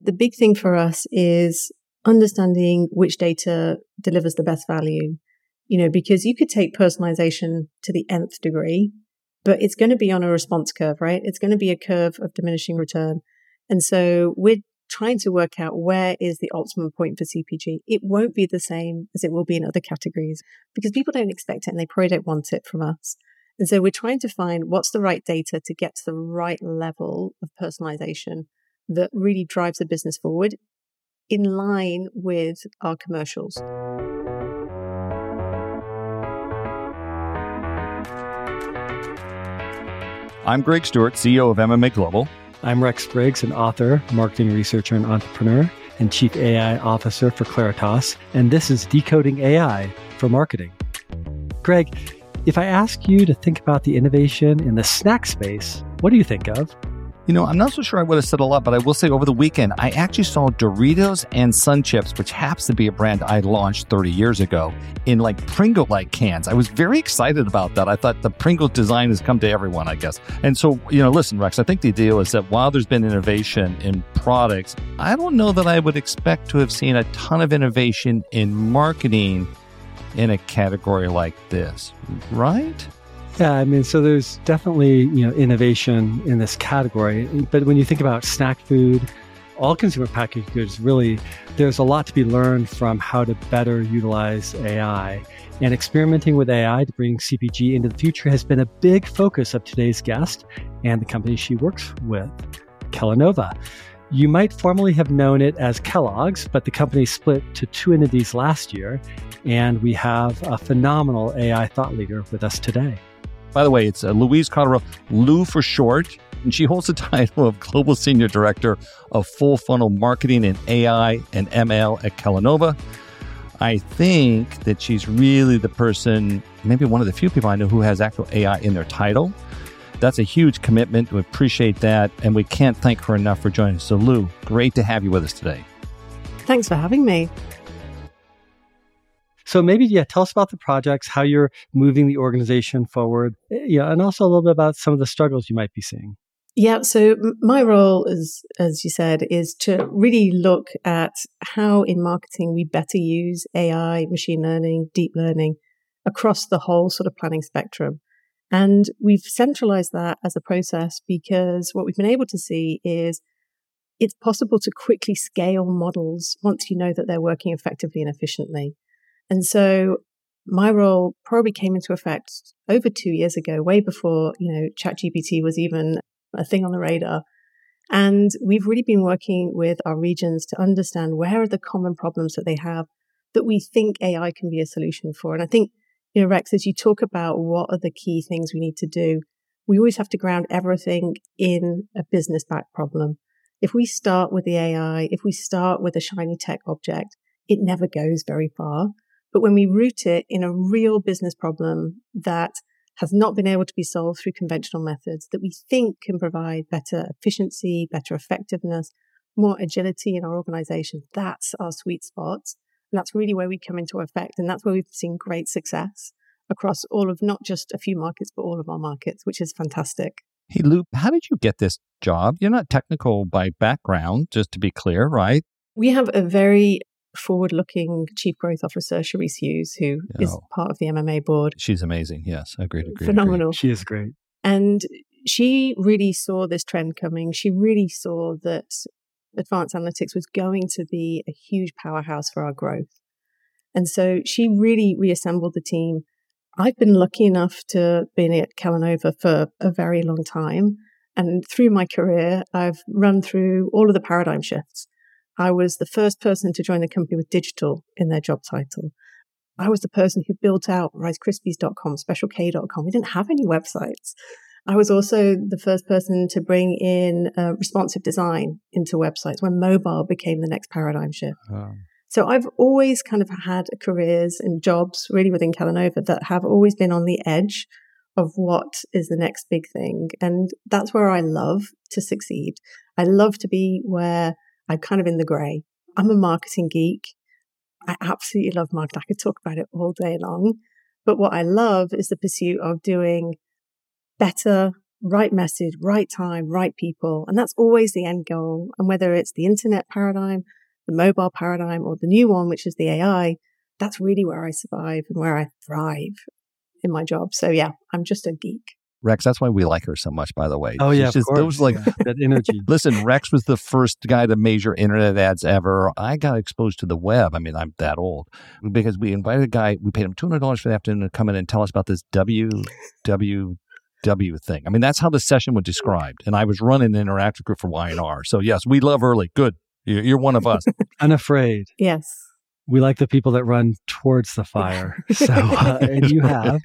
The big thing for us is understanding which data delivers the best value, because you could take personalization to the nth degree, but it's going to be on a response curve, right? It's going to be a curve of diminishing return. And so we're trying to work out where is the optimum point for CPG. It won't be the same as it will be in other categories because people don't expect it and they probably don't want it from us. And so we're trying to find what's the right data to get to the right level of personalization that really drives the business forward in line with our commercials. I'm Greg Stewart, CEO of MMA Global. I'm Rex Briggs, an author, marketing researcher, and entrepreneur, and Chief AI Officer for Claritas. And this is Decoding AI for Marketing. Greg, if I ask you to think about the innovation in the snack space, what do you think of? I'm not so sure I would have said a lot, but I will say over the weekend, I actually saw Doritos and Sun Chips, which happens to be a brand I launched 30 years ago, in like Pringle-like cans. I was very excited about that. I thought the Pringle design has come to everyone, I guess. And so, listen, Rex, I think the deal is that while there's been innovation in products, I don't know that I would expect to have seen a ton of innovation in marketing in a category like this, right? Yeah, so there's definitely, innovation in this category. But when you think about snack food, all consumer packaged goods, really, there's a lot to be learned from how to better utilize AI. And experimenting with AI to bring CPG into the future has been a big focus of today's guest and the company she works with, Kellanova. You might formerly have known it as Kellogg's, but the company split to two entities last year, and we have a phenomenal AI thought leader with us today. By the way, it's Louise Cotterill, Lou for short, and she holds the title of Global Senior Director of Full Funnel Marketing and AI and ML at Kellanova. I think that she's really the person, maybe one of the few people I know who has actual AI in their title. That's a huge commitment. We appreciate that, and we can't thank her enough for joining us. So, Lou, great to have you with us today. Thanks for having me. So maybe, tell us about the projects, how you're moving the organization forward, and also a little bit about some of the struggles you might be seeing. Yeah, so my role, as you said, is to really look at how in marketing we better use AI, machine learning, deep learning across the whole sort of planning spectrum. And we've centralized that as a process because what we've been able to see is it's possible to quickly scale models once you know that they're working effectively and efficiently. And so my role probably came into effect over 2 years ago, way before, ChatGPT was even a thing on the radar. And we've really been working with our regions to understand where are the common problems that they have that we think AI can be a solution for. And I think, Rex, as you talk about what are the key things we need to do, we always have to ground everything in a business-backed problem. If we start with the AI, if we start with a shiny tech object, it never goes very far. But when we root it in a real business problem that has not been able to be solved through conventional methods that we think can provide better efficiency, better effectiveness, more agility in our organization, that's our sweet spot. And that's really where we come into effect. And that's where we've seen great success across all of not just a few markets, but all of our markets, which is fantastic. Hey, Lou, how did you get this job? You're not technical by background, just to be clear, right? We have a very forward-looking Chief Growth Officer, Charisse Hughes, who is part of the MMA board. She's amazing. Yes, agreed. Phenomenal. She is great. And she really saw this trend coming. She really saw that advanced analytics was going to be a huge powerhouse for our growth. And so she really reassembled the team. I've been lucky enough to be at Kellanova for a very long time. And through my career, I've run through all of the paradigm shifts. I was the first person to join the company with digital in their job title. I was the person who built out RiceKrispies.com, SpecialK.com. We didn't have any websites. I was also the first person to bring in responsive design into websites when mobile became the next paradigm shift. Oh. So I've always kind of had careers and jobs really within Kellanova that have always been on the edge of what is the next big thing. And that's where I love to succeed. I love to be where I'm kind of in the gray. I'm a marketing geek. I absolutely love marketing. I could talk about it all day long. But what I love is the pursuit of doing better right message, right time, right people. And that's always the end goal. And whether it's the internet paradigm, the mobile paradigm, or the new one, which is the AI, that's really where I survive and where I thrive in my job. So yeah, I'm just a geek. Rex, that's why we like her so much, by the way. Oh, yeah, She's of course. Those like that energy. Listen, Rex was the first guy to measure internet ads ever. I got exposed to the web. I mean, I'm that old because we invited a guy. We paid him $200 for the afternoon to come in and tell us about this www thing. I mean, that's how the session was described. And I was running an interactive group for Y&R. So yes, we love early. Good. You're one of us. Unafraid. Yes. We like the people that run towards the fire. So, and you have.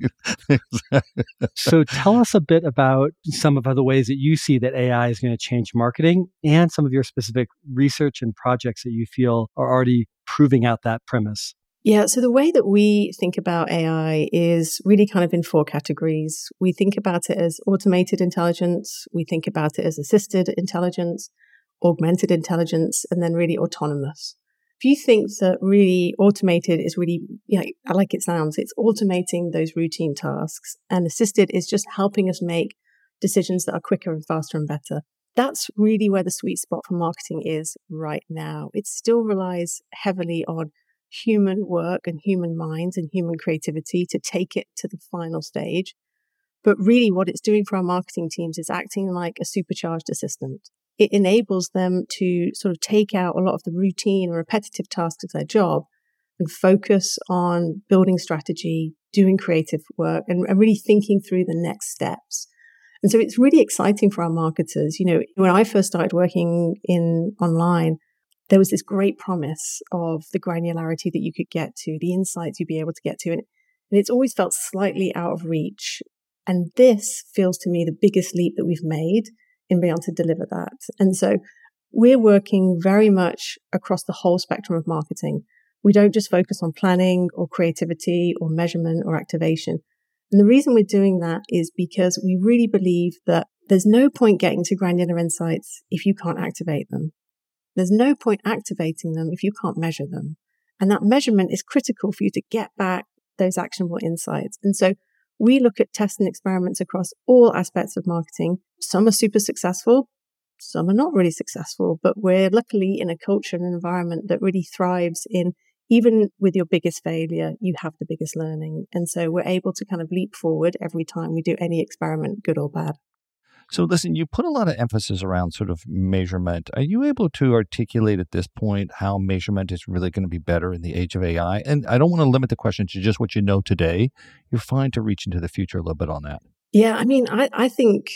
So tell us a bit about some of the ways that you see that AI is going to change marketing and some of your specific research and projects that you feel are already proving out that premise. Yeah, so the way that we think about AI is really kind of in 4 categories. We think about it as automated intelligence, we think about it as assisted intelligence, augmented intelligence, and then really autonomous. If you think that really automated is really, I like it sounds, it's automating those routine tasks, and assisted is just helping us make decisions that are quicker and faster and better. That's really where the sweet spot for marketing is right now. It still relies heavily on human work and human minds and human creativity to take it to the final stage. But really what it's doing for our marketing teams is acting like a supercharged assistant. It enables them to sort of take out a lot of the routine or repetitive tasks of their job and focus on building strategy, doing creative work, and really thinking through the next steps. And so it's really exciting for our marketers. When I first started working in online, there was this great promise of the granularity that you could get to, the insights you'd be able to get to. And it's always felt slightly out of reach. And this feels to me the biggest leap that we've made in being able to deliver that. And so we're working very much across the whole spectrum of marketing. We don't just focus on planning or creativity or measurement or activation. And the reason we're doing that is because we really believe that there's no point getting to granular insights if you can't activate them. There's no point activating them if you can't measure them. And that measurement is critical for you to get back those actionable insights. And so we look at tests and experiments across all aspects of marketing. Some are super successful, some are not really successful, but we're luckily in a culture and environment that really thrives in, even with your biggest failure, you have the biggest learning. And so we're able to kind of leap forward every time we do any experiment, good or bad. So listen, you put a lot of emphasis around sort of measurement. Are you able to articulate at this point how measurement is really going to be better in the age of AI? And I don't want to limit the question to just what you know today. You're fine to reach into the future a little bit on that. Yeah, I mean, I think,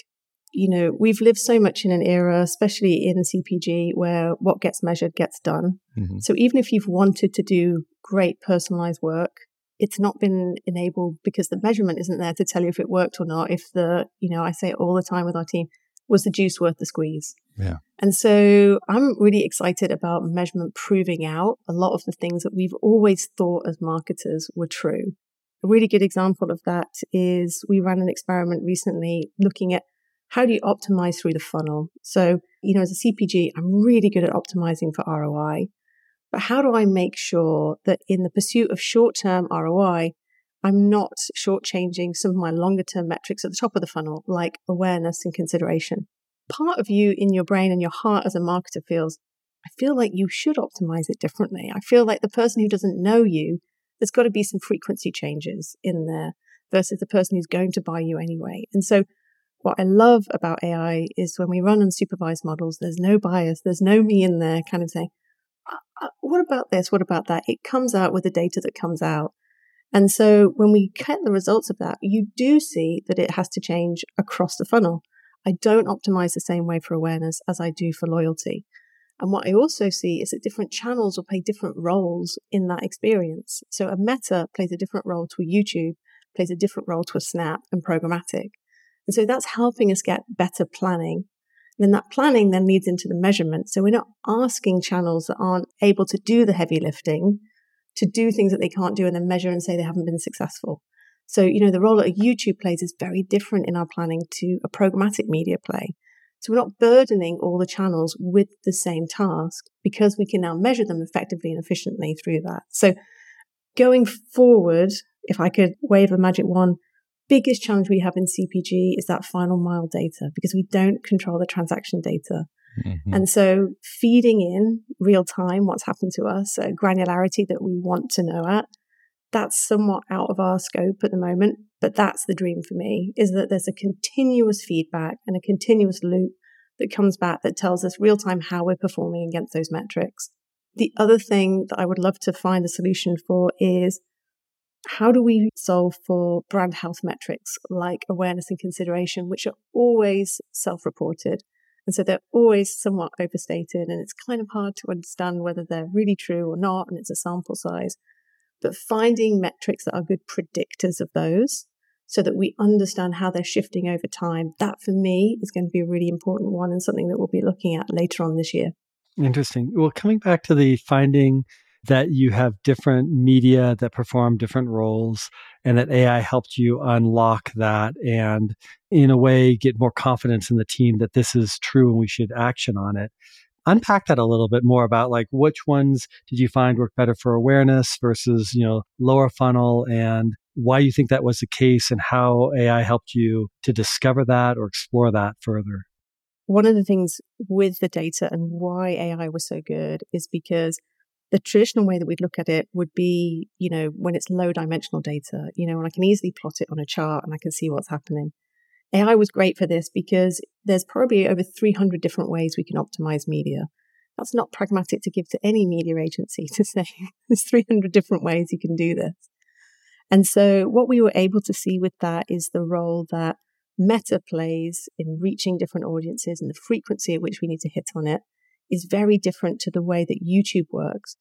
we've lived so much in an era, especially in CPG, where what gets measured gets done. Mm-hmm. So even if you've wanted to do great personalized work, it's not been enabled because the measurement isn't there to tell you if it worked or not. If I say it all the time with our team, was the juice worth the squeeze? Yeah. And so I'm really excited about measurement proving out a lot of the things that we've always thought as marketers were true. A really good example of that is we ran an experiment recently looking at how do you optimize through the funnel? So, as a CPG, I'm really good at optimizing for ROI. But how do I make sure that in the pursuit of short-term ROI, I'm not shortchanging some of my longer-term metrics at the top of the funnel, like awareness and consideration? Part of you in your brain and your heart as a marketer feels, I feel like you should optimize it differently. I feel like the person who doesn't know you, there's got to be some frequency changes in there versus the person who's going to buy you anyway. And so what I love about AI is when we run unsupervised models, there's no bias, there's no me in there kind of saying, what about this? What about that? It comes out with the data that comes out. And so when we get the results of that, you do see that it has to change across the funnel. I don't optimize the same way for awareness as I do for loyalty. And what I also see is that different channels will play different roles in that experience. So a Meta plays a different role to a YouTube, plays a different role to a Snap and programmatic. And so that's helping us get better planning. And that planning then leads into the measurement. So we're not asking channels that aren't able to do the heavy lifting to do things that they can't do and then measure and say they haven't been successful. So, the role that a YouTube plays is very different in our planning to a programmatic media play. So we're not burdening all the channels with the same task because we can now measure them effectively and efficiently through that. So going forward, if I could wave a magic wand, biggest challenge we have in CPG is that final mile data, because we don't control the transaction data. Mm-hmm. And so feeding in real time what's happened to us, a granularity that we want to know at, that's somewhat out of our scope at the moment. But that's the dream for me, is that there's a continuous feedback and a continuous loop that comes back that tells us real time how we're performing against those metrics. The other thing that I would love to find a solution for is, how do we solve for brand health metrics like awareness and consideration, which are always self-reported? And so they're always somewhat overstated, and it's kind of hard to understand whether they're really true or not, and it's a sample size. But finding metrics that are good predictors of those so that we understand how they're shifting over time, that for me is going to be a really important one and something that we'll be looking at later on this year. Interesting. Well, coming back to the finding that you have different media that perform different roles and that AI helped you unlock that and in a way get more confidence in the team that this is true and we should action on it. Unpack that a little bit more about like which ones did you find work better for awareness versus, lower funnel, and why you think that was the case and how AI helped you to discover that or explore that further. One of the things with the data and why AI was so good is because the traditional way that we'd look at it would be, when it's low dimensional data, and I can easily plot it on a chart and I can see what's happening. AI was great for this because there's probably over 300 different ways we can optimize media. That's not pragmatic to give to any media agency to say there's 300 different ways you can do this. And so what we were able to see with that is the role that Meta plays in reaching different audiences, and the frequency at which we need to hit on it is very different to the way that YouTube works.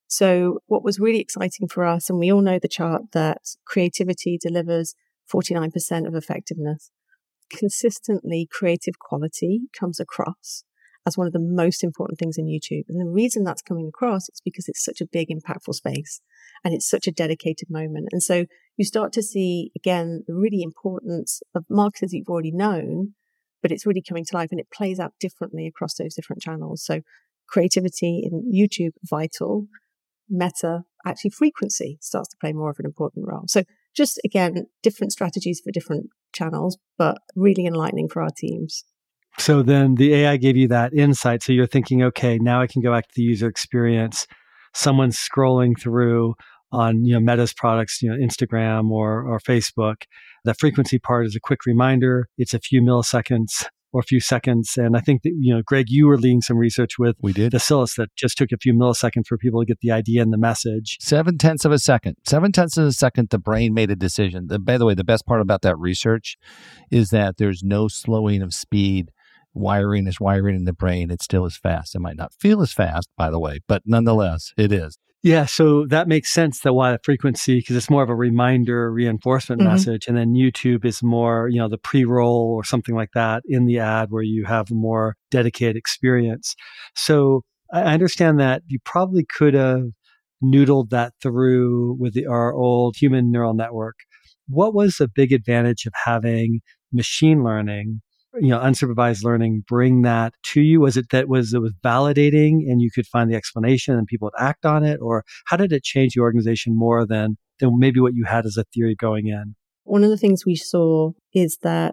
So what was really exciting for us, and we all know the chart that creativity delivers 49% of effectiveness. Consistently, creative quality comes across as one of the most important things in YouTube. And the reason that's coming across is because it's such a big, impactful space and it's such a dedicated moment. And so you start to see, again, the really importance of marketers you've already known, but it's really coming to life and it plays out differently across those different channels. So creativity in YouTube, vital. Meta, actually frequency starts to play more of an important role. So just, again, different strategies for different channels, but really enlightening for our teams. So then the AI gave you that insight. So you're thinking, okay, now I can go back to the user experience. Someone's scrolling through on, Meta's products, Instagram or Facebook. The frequency part is a quick reminder. It's a few milliseconds or a few seconds. And I think that, Greg, you were leading some research with Acillus that just took a few milliseconds for people to get the idea and the message. 0.7 of a second. 0.7 of a second, the brain made a decision. By the way, the best part about that research is that there's no slowing of speed. Wiring is wiring in the brain. It still is fast. It might not feel as fast, by the way, but nonetheless, it is. Yeah, so that makes sense that why the frequency, because it's more of a reminder reinforcement message. And then YouTube is more, the pre-roll or something like that in the ad where you have a more dedicated experience. So I understand that you probably could have noodled that through with our old human neural network. What was the big advantage of having machine learning, unsupervised learning, bring that to you? Was it that it was validating and you could find the explanation and people would act on it? Or how did it change the organization more than maybe what you had as a theory going in? One of the things we saw is that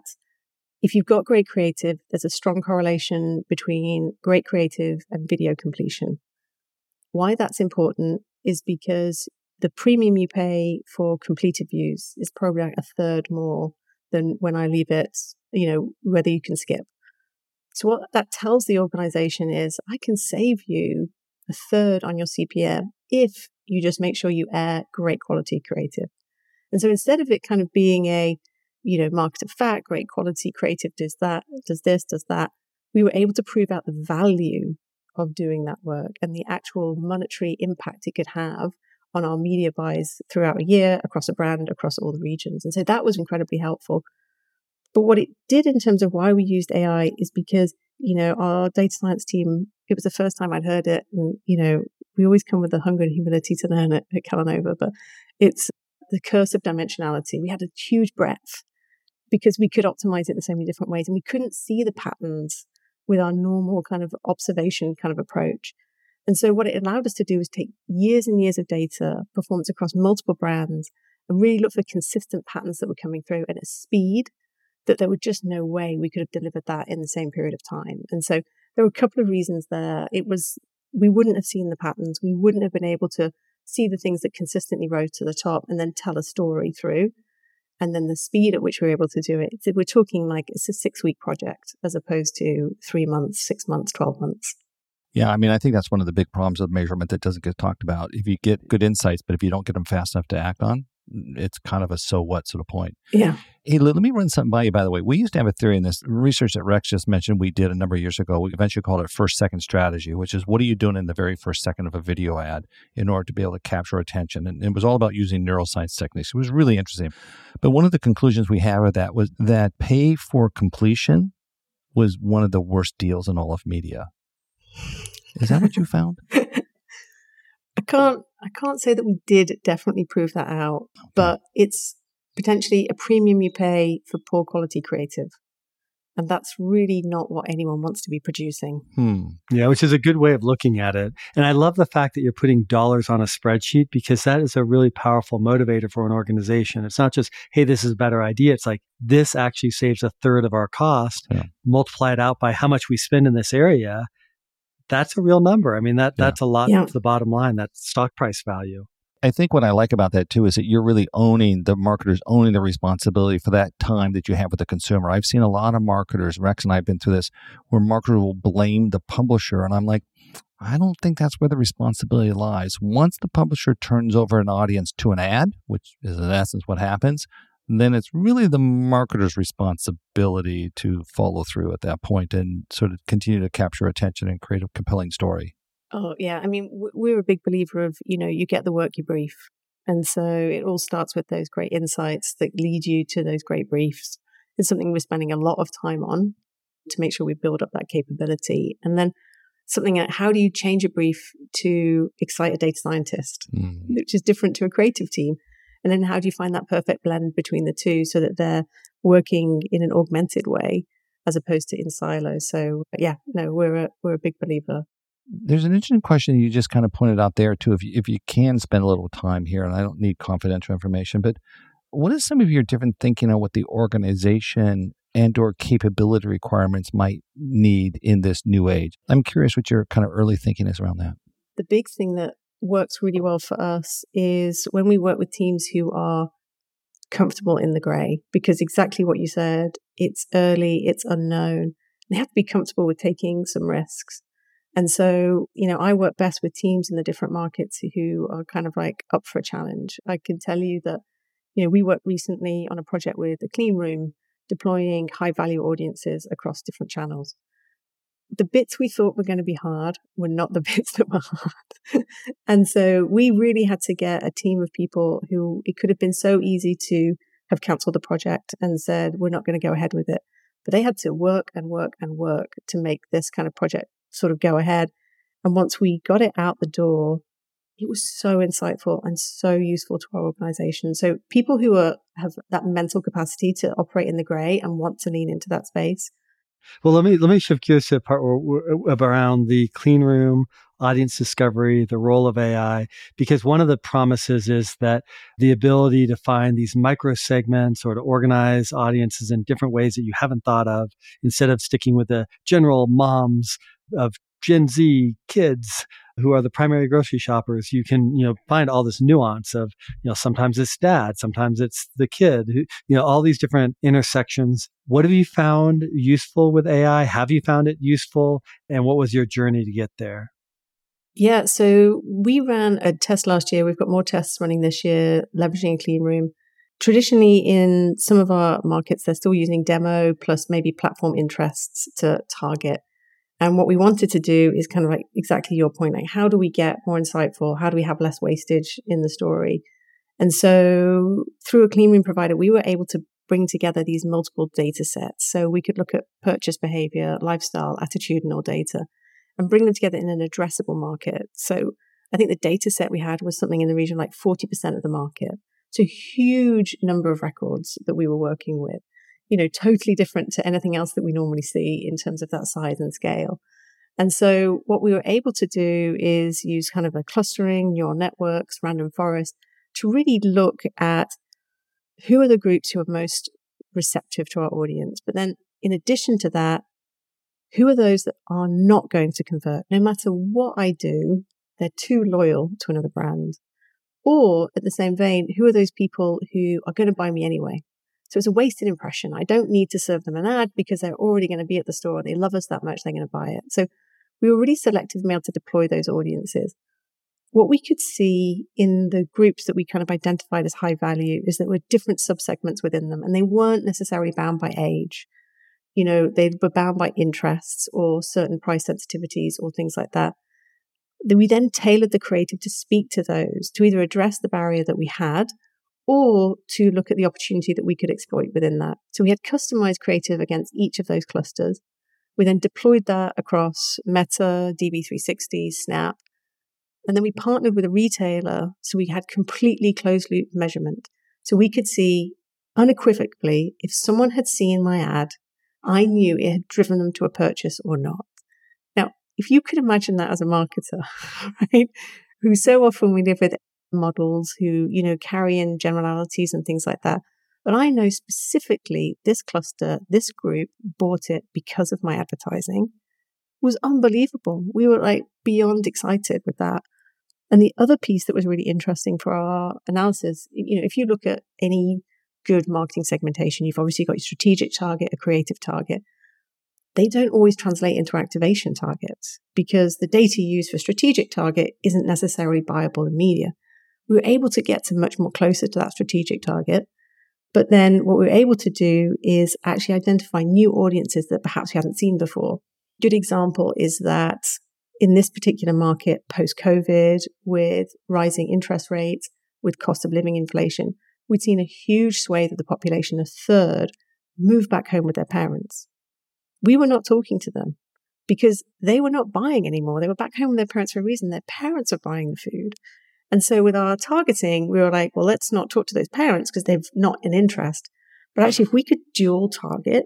if you've got great creative, there's a strong correlation between great creative and video completion. Why that's important is because the premium you pay for completed views is probably like a third more than when I leave it, whether you can skip. So what that tells the organization is I can save you a third on your CPM if you just make sure you air great quality creative. And so instead of it kind of being a, market of fact, great quality creative does that, does this, does that, we were able to prove out the value of doing that work and the actual monetary impact it could have on our media buys throughout a year, across a brand, across all the regions. And so that was incredibly helpful. But what it did in terms of why we used AI is because, our data science team, it was the first time I'd heard it. And, we always come with the hunger and humility to learn it at Kellanova, but it's the curse of dimensionality. We had a huge breadth because we could optimize it in so many different ways and we couldn't see the patterns with our normal kind of observation kind of approach. And so what it allowed us to do is take years and years of data, performance across multiple brands, and really look for consistent patterns that were coming through at a speed that there was just no way we could have delivered that in the same period of time. And so there were a couple of reasons there. We wouldn't have seen the patterns. We wouldn't have been able to see the things that consistently rose to the top and then tell a story through. And then the speed at which we were able to do it, we're talking like it's a 6-week project as opposed to 3 months, 6 months, 12 months. Yeah, I mean, I think that's one of the big problems of measurement that doesn't get talked about. If you get good insights, but if you don't get them fast enough to act on, it's kind of a so what sort of point. Yeah. Hey, let me run something by you, by the way. We used to have a theory in this research that Rex just mentioned we did a number of years ago. We eventually called it first-second strategy, which is what are you doing in the very first second of a video ad in order to be able to capture attention? And it was all about using neuroscience techniques. It was really interesting. But one of the conclusions we had with that was that pay for completion was one of the worst deals in all of media. Is that what you found? I can't say that we did definitely prove that out, but it's potentially a premium you pay for poor quality creative. And that's really not what anyone wants to be producing. Yeah, which is a good way of looking at it. And I love the fact that you're putting dollars on a spreadsheet because that is a really powerful motivator for an organization. It's not just, hey, this is a better idea. It's like, this actually saves a third of our cost. Yeah. Multiply it out by how much we spend in this area. That's a real number. I mean, that's a lot of the bottom line, that stock price value. I think what I like about that too is that you're really the marketers owning the responsibility for that time that you have with the consumer. I've seen a lot of marketers, Rex and I have been through this, where marketers will blame the publisher. And I'm like, I don't think that's where the responsibility lies. Once the publisher turns over an audience to an ad, which is in essence what happens, then it's really the marketer's responsibility to follow through at that point and sort of continue to capture attention and create a compelling story. Oh, yeah. I mean, we're a big believer of, you get the work you brief. And so it all starts with those great insights that lead you to those great briefs. It's something we're spending a lot of time on to make sure we build up that capability. And then something like, how do you change a brief to excite a data scientist, which is different to a creative team? And then how do you find that perfect blend between the two so that they're working in an augmented way as opposed to in silos? So yeah, no, we're a big believer. There's an interesting question you just kind of pointed out there too. If you can spend a little time here, and I don't need confidential information, but what is some of your different thinking on what the organization and or capability requirements might need in this new age? I'm curious what your kind of early thinking is around that. The big thing that works really well for us is when we work with teams who are comfortable in the gray, because exactly what you said, it's early, it's unknown. They have to be comfortable with taking some risks. And so, I work best with teams in the different markets who are kind of like up for a challenge. I can tell you that, we worked recently on a project with a clean room, deploying high value audiences across different channels. The bits we thought were going to be hard were not the bits that were hard. And so we really had to get a team of people who it could have been so easy to have canceled the project and said, we're not going to go ahead with it. But they had to work and work and work to make this kind of project sort of go ahead. And once we got it out the door, it was so insightful and so useful to our organization. So people who have that mental capacity to operate in the gray and want to lean into that space. Well, let me shift gears to the part around the clean room, audience discovery, the role of AI, because one of the promises is that the ability to find these micro segments or to organize audiences in different ways that you haven't thought of, instead of sticking with the general moms of Gen Z kids who are the primary grocery shoppers, you can, find all this nuance of, sometimes it's dad, sometimes it's the kid, all these different intersections. What have you found useful with AI? Have you found it useful? And what was your journey to get there? Yeah, so we ran a test last year. We've got more tests running this year, leveraging a clean room. Traditionally, in some of our markets, they're still using demo plus maybe platform interests to target. And what we wanted to do is kind of like exactly your point, like how do we get more insightful? How do we have less wastage in the story? And so through a clean room provider, we were able to bring together these multiple data sets. So we could look at purchase behavior, lifestyle, attitudinal data, and bring them together in an addressable market. So I think the data set we had was something in the region like 40% of the market. So huge number of records that we were working with. Totally different to anything else that we normally see in terms of that size and scale. And so what we were able to do is use kind of a clustering, neural networks, random forest to really look at who are the groups who are most receptive to our audience. But then in addition to that, who are those that are not going to convert? No matter what I do, they're too loyal to another brand. Or at the same vein, who are those people who are going to buy me anyway? So it's a wasted impression. I don't need to serve them an ad because they're already going to be at the store. They love us that much, they're going to buy it. So we were really selective and able to deploy those audiences. What we could see in the groups that we kind of identified as high value is that there were different subsegments within them, and they weren't necessarily bound by age. They were bound by interests or certain price sensitivities or things like that. We then tailored the creative to speak to those, to either address the barrier that we had or to look at the opportunity that we could exploit within that. So we had customized creative against each of those clusters. We then deployed that across Meta, DV360, Snap, and then we partnered with a retailer. So we had completely closed loop measurement. So we could see unequivocally if someone had seen my ad, I knew it had driven them to a purchase or not. Now, if you could imagine that as a marketer, right, who so often we live with models who, carry in generalities and things like that. But I know specifically this cluster, this group bought it because of my advertising. It was unbelievable. We were beyond excited with that. And the other piece that was really interesting for our analysis, if you look at any good marketing segmentation, you've obviously got your strategic target, a creative target. They don't always translate into activation targets because the data used for strategic target isn't necessarily buyable in media. We were able to get to much more closer to that strategic target. But then what we were able to do is actually identify new audiences that perhaps we hadn't seen before. Good example is that in this particular market, post-COVID, with rising interest rates, with cost of living inflation, we'd seen a huge swathe of the population, a third, move back home with their parents. We were not talking to them because they were not buying anymore. They were back home with their parents for a reason. Their parents are buying the food. And so with our targeting, we were like, well, let's not talk to those parents because they've not an interest. But actually, if we could dual target,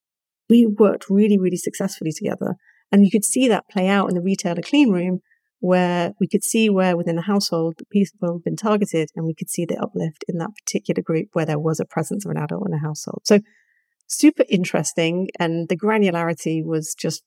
we worked really, really successfully together. And you could see that play out in the retailer clean room where we could see where within the household people had been targeted, and we could see the uplift in that particular group where there was a presence of an adult in a household. So super interesting. And the granularity was just,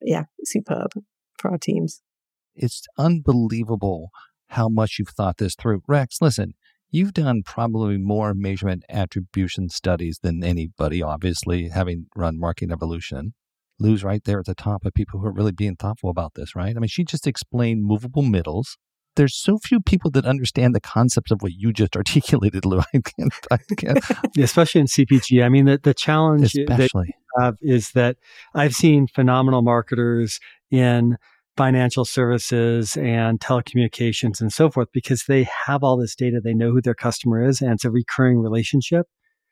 superb for our teams. It's unbelievable how much you've thought this through. Rex, listen, you've done probably more measurement attribution studies than anybody, obviously, having run Marketing Evolution. Lou's right there at the top of people who are really being thoughtful about this, right? I mean, she just explained movable middles. There's so few people that understand the concepts of what you just articulated, Lou. I can't. Yeah, especially in CPG. I mean, the challenge that you have is that I've seen phenomenal marketers in financial services and telecommunications and so forth because they have all this data. They know who their customer is, and it's a recurring relationship.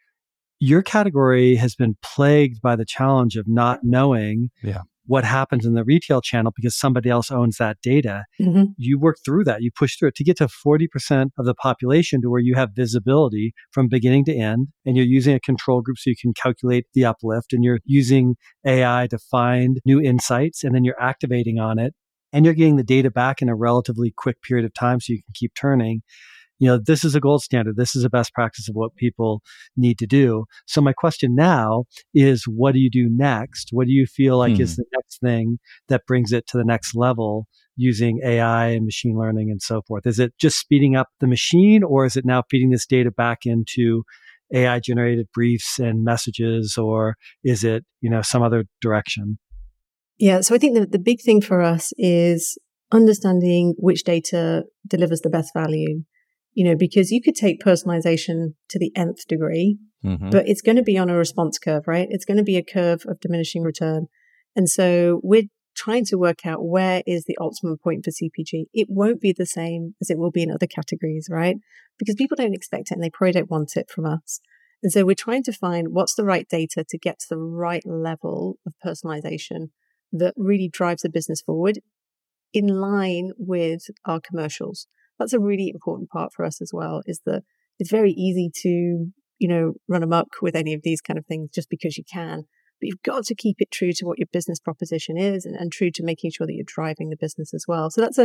Your category has been plagued by the challenge of not knowing what happens in the retail channel because somebody else owns that data. Mm-hmm. You work through that. You push through it to get to 40% of the population to where you have visibility from beginning to end, and you're using a control group so you can calculate the uplift, and you're using AI to find new insights, and then you're activating on it, and you're getting the data back in a relatively quick period of time so you can keep turning. This is a gold standard. This is a best practice of what people need to do. So my question now is, what do you do next? What do you feel like is the next thing that brings it to the next level using AI and machine learning and so forth? Is it just speeding up the machine, or is it now feeding this data back into AI generated briefs and messages, or is it, some other direction? Yeah. So I think the big thing for us is understanding which data delivers the best value. Because you could take personalization to the nth degree, but it's going to be on a response curve, right? It's going to be a curve of diminishing return. And so we're trying to work out where is the optimum point for CPG. It won't be the same as it will be in other categories, right? Because people don't expect it and they probably don't want it from us. And so we're trying to find what's the right data to get to the right level of personalization that really drives the business forward in line with our commercials. That's a really important part for us as well, is that it's very easy to, run amok with any of these kind of things just because you can. But you've got to keep it true to what your business proposition is and true to making sure that you're driving the business as well. So that's a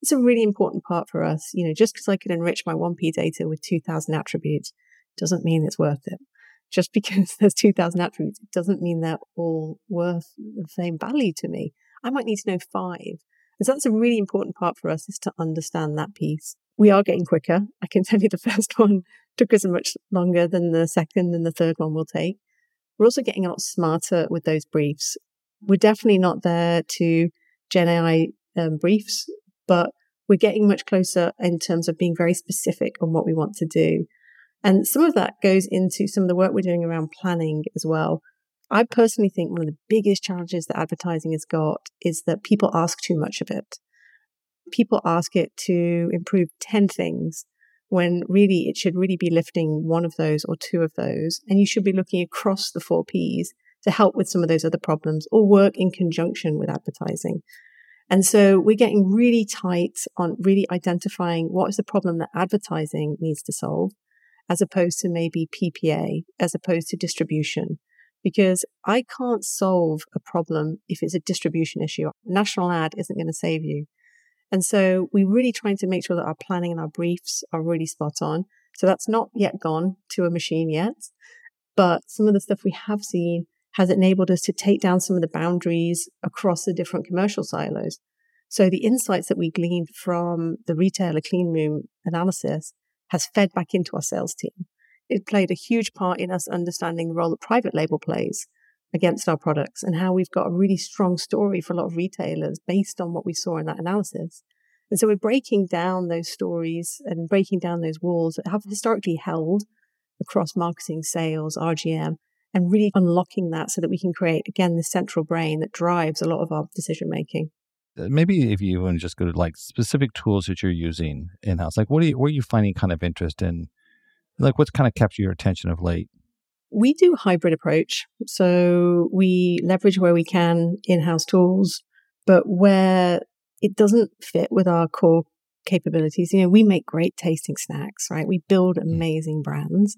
It's a really important part for us. Just because I can enrich my 1P data with 2,000 attributes doesn't mean it's worth it. Just because there's 2,000 attributes, it doesn't mean they're all worth the same value to me. I might need to know 5. And so that's a really important part for us, is to understand that piece. We are getting quicker. I can tell you the first one took us much longer than the second and the third one will take. We're also getting a lot smarter with those briefs. We're definitely not there to Gen AI briefs, but we're getting much closer in terms of being very specific on what we want to do. And some of that goes into some of the work we're doing around planning as well. I personally think one of the biggest challenges that advertising has got is that people ask too much of it. People ask it to improve 10 things when really it should really be lifting one of those or 2 of those. And you should be looking across the 4 Ps to help with some of those other problems or work in conjunction with advertising. And so we're getting really tight on really identifying what is the problem that advertising needs to solve, as opposed to maybe PPA, as opposed to distribution. Because I can't solve a problem if it's a distribution issue. National ad isn't going to save you. And so we're really trying to make sure that our planning and our briefs are really spot on. So that's not yet gone to a machine yet. But some of the stuff we have seen has enabled us to take down some of the boundaries across the different commercial silos. So the insights that we gleaned from the retailer clean room analysis has fed back into our sales team. It played a huge part in us understanding the role that private label plays against our products and how we've got a really strong story for a lot of retailers based on what we saw in that analysis. And so we're breaking down those stories and breaking down those walls that have historically held across marketing, sales, RGM, and really unlocking that so that we can create, again, the central brain that drives a lot of our decision making. Maybe if you want to just go to like specific tools that you're using in-house, like where are you finding kind of interest in? Like what's kind of captured your attention of late? We do a hybrid approach. So we leverage where we can in-house tools, but where it doesn't fit with our core capabilities, we make great tasting snacks, right? We build amazing brands,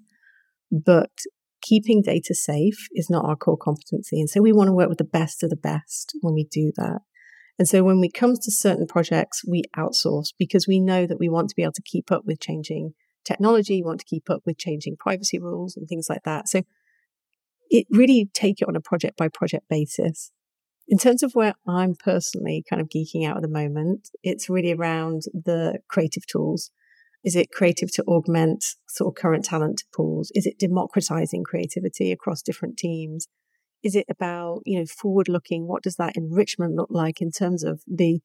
but keeping data safe is not our core competency. And so we want to work with the best of the best when we do that. And so when it comes to certain projects, we outsource because we know that we want to be able to keep up with changing technology, want to keep up with changing privacy rules and things like that. So it really take it on a project by project basis. In terms of where I'm personally kind of geeking out at the moment, it's really around the creative tools. Is it creative to augment sort of current talent pools? Is it democratizing creativity across different teams? Is it about, forward looking? What does that enrichment look like in terms of the,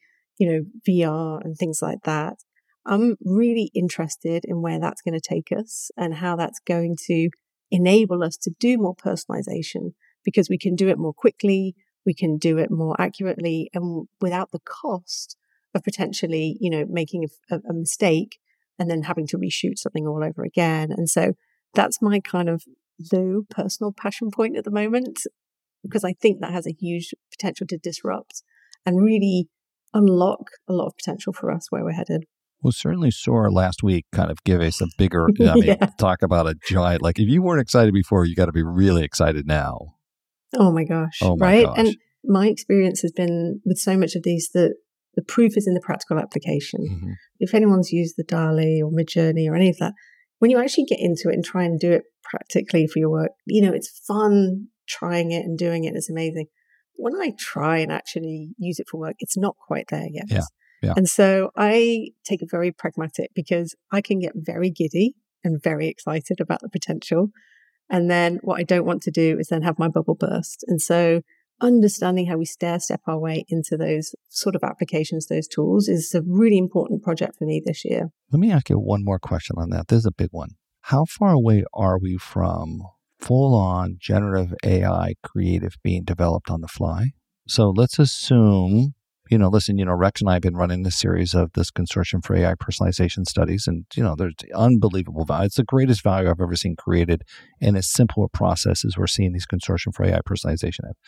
VR and things like that? I'm really interested in where that's going to take us and how that's going to enable us to do more personalization, because we can do it more quickly, we can do it more accurately, and without the cost of potentially, making a mistake and then having to reshoot something all over again. And so that's my kind of low personal passion point at the moment, because I think that has a huge potential to disrupt and really unlock a lot of potential for us where we're headed. Well, certainly SOAR last week kind of gave us a bigger, talk about a giant, like if you weren't excited before, you got to be really excited now. Oh my gosh. Right. And my experience has been with so much of these that the proof is in the practical application. Mm-hmm. If anyone's used the DALL-E or Midjourney or any of that, when you actually get into it and try and do it practically for your work, it's fun trying it and doing it. It's amazing. When I try and actually use it for work, it's not quite there yet. Yeah. And so I take it very pragmatic, because I can get very giddy and very excited about the potential. And then what I don't want to do is then have my bubble burst. And so understanding how we stair-step our way into those sort of applications, those tools, is a really important project for me this year. Let me ask you one more question on that. This is a big one. How far away are we from full-on generative AI creative being developed on the fly? So let's assume, Rex and I have been running this series of this Consortium for AI Personalization Studies, and, there's unbelievable value. It's the greatest value I've ever seen created in as simple a process as we're seeing these Consortium for AI Personalization have.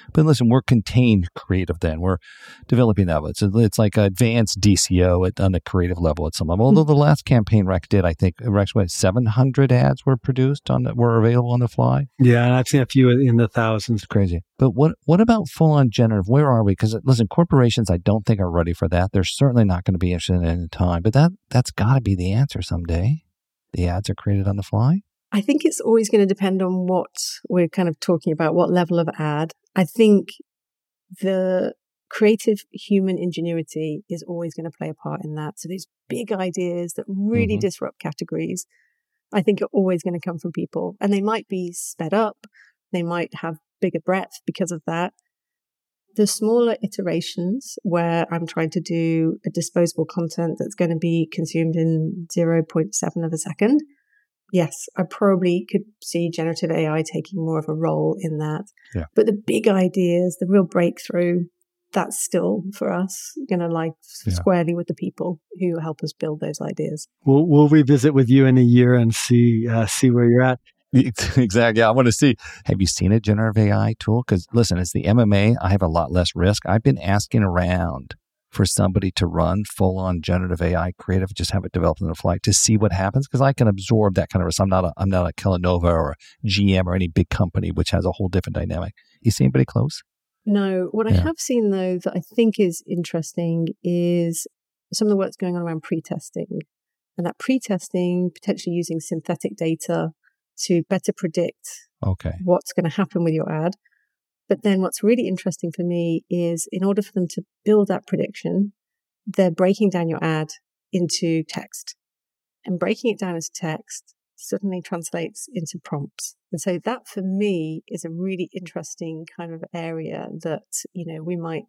But listen, we're contained creative then. We're developing that. It's like advanced DCO on the creative level at some level. Although the last campaign Rex did, I think, Rex, 700 ads were produced were available on the fly? Yeah, and I've seen a few in the thousands. Crazy. But what about full-on generative? Where are we? Because listen, corporations, I don't think are ready for that. They're certainly not going to be interested in it in time. But that's got to be the answer someday. The ads are created on the fly? I think it's always going to depend on what we're kind of talking about, what level of ad. I think the creative human ingenuity is always going to play a part in that. So these big ideas that really disrupt categories, I think are always going to come from people. And they might be sped up. They might have bigger breadth because of that. The smaller iterations where I'm trying to do a disposable content that's going to be consumed in 0.7 of a second, yes, I probably could see generative AI taking more of a role in that. Yeah. But the big ideas, the real breakthrough, that's still for us going to lie squarely with the people who help us build those ideas. We'll revisit with you in a year and see where you're at. Exactly. I want to see, have you seen a generative AI tool? Because listen, it's the MMA. I have a lot less risk. I've been asking around for somebody to run full-on generative AI creative, just have it developed on the fly to see what happens, because I can absorb that kind of risk. I'm not a Kellanova or a GM or any big company, which has a whole different dynamic. You see anybody close? No. What I have seen, though, that I think is interesting is some of the work that's going on around pre-testing. And that pre-testing, potentially using synthetic data to better predict what's going to happen with your ad. But then what's really interesting for me is in order for them to build that prediction, they're breaking down your ad into text. And breaking it down into text suddenly translates into prompts. And so that for me is a really interesting kind of area that, we might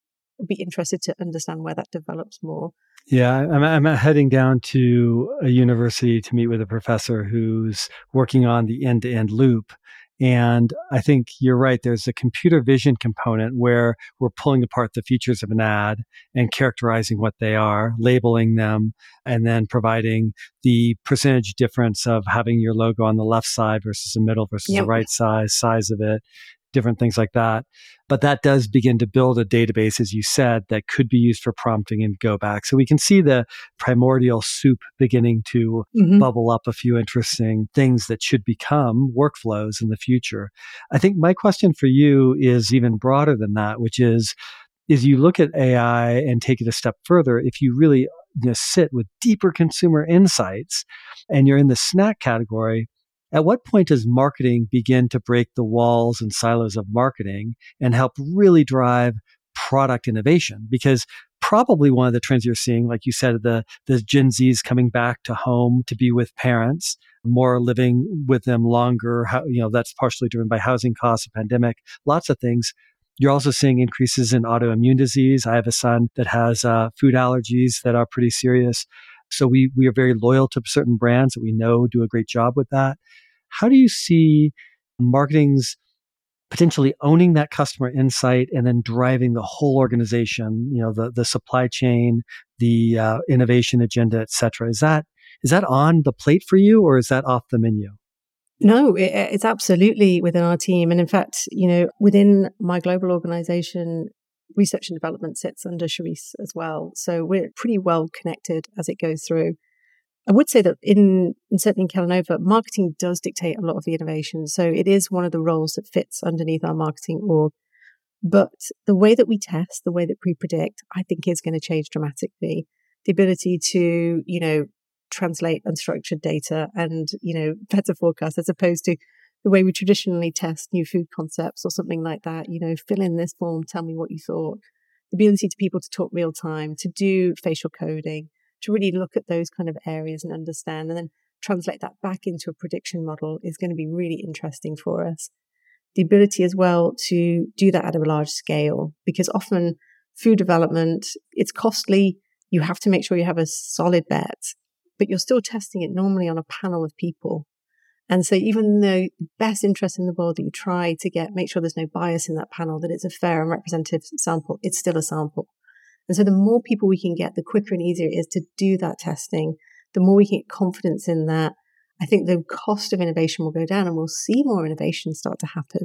be interested to understand where that develops more. Yeah, I'm heading down to a university to meet with a professor who's working on the end-to-end loop. And I think you're right. There's a computer vision component where we're pulling apart the features of an ad and characterizing what they are, labeling them, and then providing the percentage difference of having your logo on the left side versus the middle versus the right size of it, different things like that. But that does begin to build a database, as you said, that could be used for prompting and go back. So we can see the primordial soup beginning to bubble up a few interesting things that should become workflows in the future. I think my question for you is even broader than that, which is you look at AI and take it a step further, if you really sit with deeper consumer insights and you're in the snack category, at what point does marketing begin to break the walls and silos of marketing and help really drive product innovation? Because probably one of the trends you're seeing, like you said, the Gen Zs coming back to home to be with parents, more living with them longer, that's partially driven by housing costs, a pandemic, lots of things. You're also seeing increases in autoimmune disease. I have a son that has food allergies that are pretty serious. So we are very loyal to certain brands that we know do a great job with that. How do you see marketing's potentially owning that customer insight and then driving the whole organization, the supply chain, the innovation agenda, et cetera? Is that on the plate for you, or is that off the menu? No, it's absolutely within our team. And in fact, within my global organization, research and development sits under Charisse as well. So we're pretty well connected as it goes through. I would say that certainly in Kellanova, marketing does dictate a lot of the innovation. So it is one of the roles that fits underneath our marketing org. But the way that we test, the way that we predict, I think is going to change dramatically. The ability to, translate unstructured data and, better forecast as opposed to the way we traditionally test new food concepts or something like that, fill in this form, tell me what you thought. The ability to people to talk real time, to do facial coding, to really look at those kind of areas and understand and then translate that back into a prediction model is going to be really interesting for us. The ability as well to do that at a large scale, because often food development, it's costly. You have to make sure you have a solid bet, but you're still testing it normally on a panel of people. And so even though the best interest in the world that you try to make sure there's no bias in that panel, that it's a fair and representative sample, it's still a sample. And so the more people we can get, the quicker and easier it is to do that testing, the more we can get confidence in that. I think the cost of innovation will go down and we'll see more innovation start to happen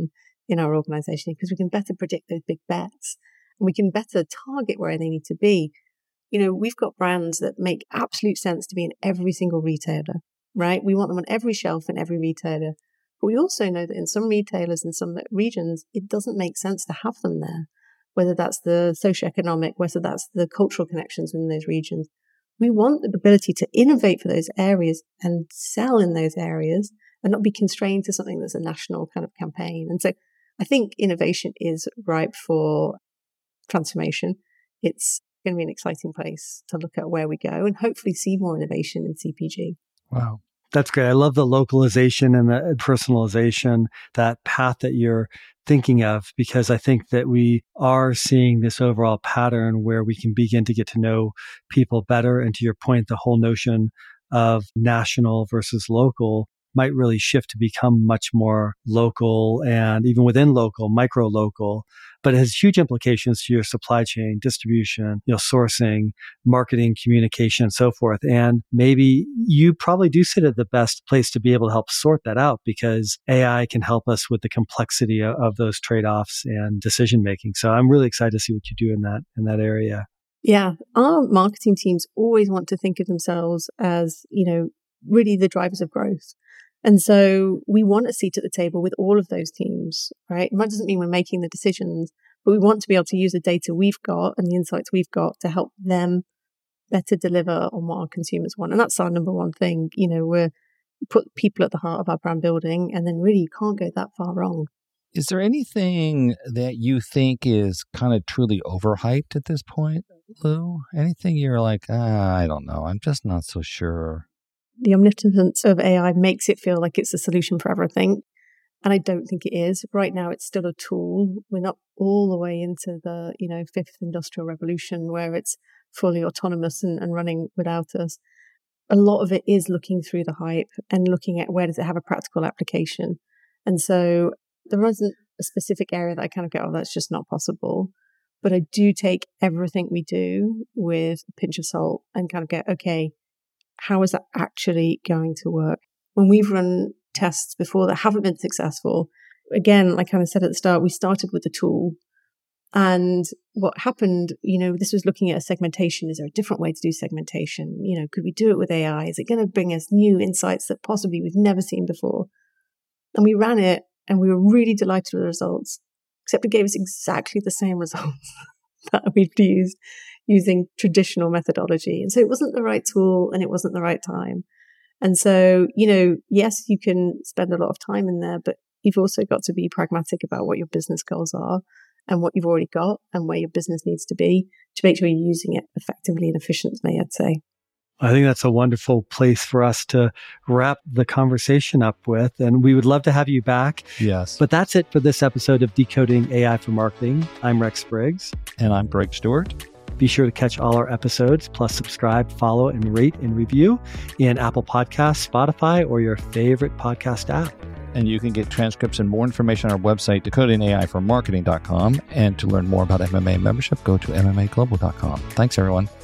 in our organization because we can better predict those big bets and we can better target where they need to be. We've got brands that make absolute sense to be in every single retailer, right? We want them on every shelf in every retailer. But we also know that in some retailers and some regions, it doesn't make sense to have them there, whether that's the socioeconomic, whether that's the cultural connections in those regions. We want the ability to innovate for those areas and sell in those areas and not be constrained to something that's a national kind of campaign. And so I think innovation is ripe for transformation. It's going to be an exciting place to look at where we go and hopefully see more innovation in CPG. Wow. That's great. I love the localization and the personalization, that path that you're thinking of, because I think that we are seeing this overall pattern where we can begin to get to know people better. And to your point, the whole notion of national versus local might really shift to become much more local and even within local, micro local, but it has huge implications to your supply chain, distribution, sourcing, marketing, communication, and so forth. And maybe you probably do sit at the best place to be able to help sort that out because AI can help us with the complexity of those trade-offs and decision making. So I'm really excited to see what you do in that area. Yeah. Our marketing teams always want to think of themselves as, really the drivers of growth. And so we want a seat at the table with all of those teams, right? And that doesn't mean we're making the decisions, but we want to be able to use the data we've got and the insights we've got to help them better deliver on what our consumers want. And that's our number one thing. We're put people at the heart of our brand building, and then really you can't go that far wrong. Is there anything that you think is kind of truly overhyped at this point, Lou? Anything you're like, I don't know, I'm just not so sure? The omnipotence of AI makes it feel like it's a solution for everything. And I don't think it is. Right now, it's still a tool. We're not all the way into the, fifth industrial revolution where it's fully autonomous and running without us. A lot of it is looking through the hype and looking at where does it have a practical application. And so there isn't a specific area that I kind of go, that's just not possible. But I do take everything we do with a pinch of salt and kind of go, okay, how is that actually going to work? When we've run tests before that haven't been successful, again, like I kind of said at the start, we started with the tool. And what happened, this was looking at a segmentation. Is there a different way to do segmentation? Could we do it with AI? Is it going to bring us new insights that possibly we've never seen before? And we ran it and we were really delighted with the results, except it gave us exactly the same results that we'd used using traditional methodology. And so it wasn't the right tool and it wasn't the right time. And so, yes, you can spend a lot of time in there, but you've also got to be pragmatic about what your business goals are and what you've already got and where your business needs to be to make sure you're using it effectively and efficiently, I'd say. I think that's a wonderful place for us to wrap the conversation up with. And we would love to have you back. Yes. But that's it for this episode of Decoding AI for Marketing. I'm Rex Briggs. And I'm Greg Stewart. Be sure to catch all our episodes, plus subscribe, follow, and rate and review in Apple Podcasts, Spotify, or your favorite podcast app. And you can get transcripts and more information on our website, decodingaiformarketing.com. And to learn more about MMA membership, go to MMAglobal.com. Thanks, everyone.